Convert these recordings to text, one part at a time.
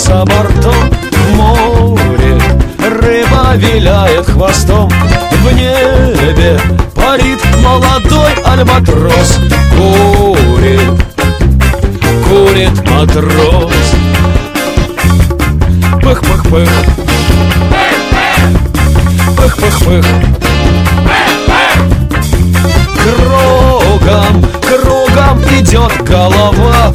за бортом. В море рыба виляет хвостом. В небе парит молодой альбатрос. Курит матрос. Пых-пых-пых, пых-пых-пых. Кругом идет голова.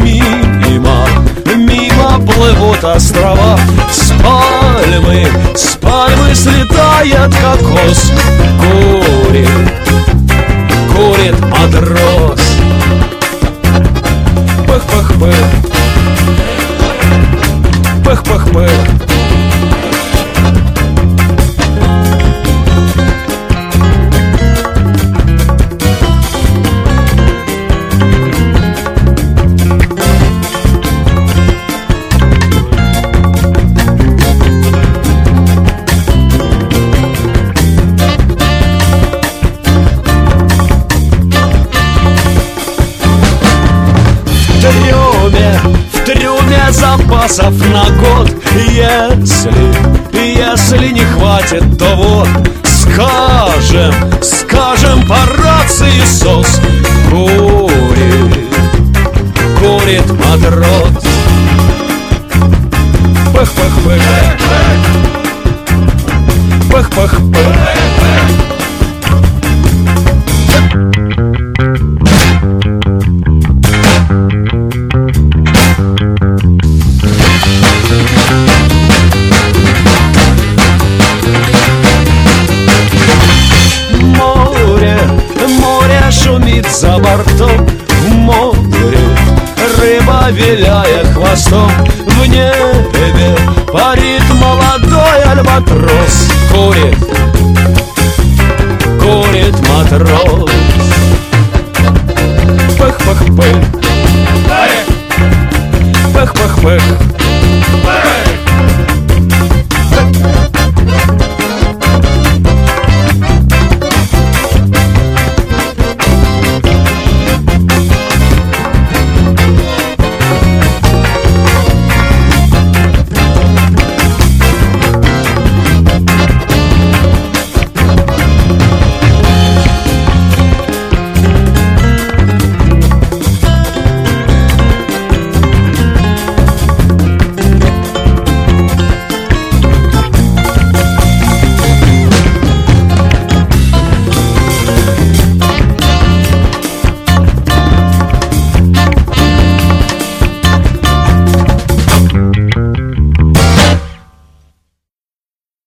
Мимо плывут острова. С пальмы слетает кокос. Курит матрос. Пых-пых-пых, пых-пых-пых. В трюме запасов на год. Если не хватит, то вот скажем по рации СОС. Курит матрос. Пых-пых-пых, пых-пых-пых. Море шумит за бортом. В море рыба виляет хвостом. В небе парит молодой альбатрос. Курит матрос. Пых-пых-пых, пых-пых-пых.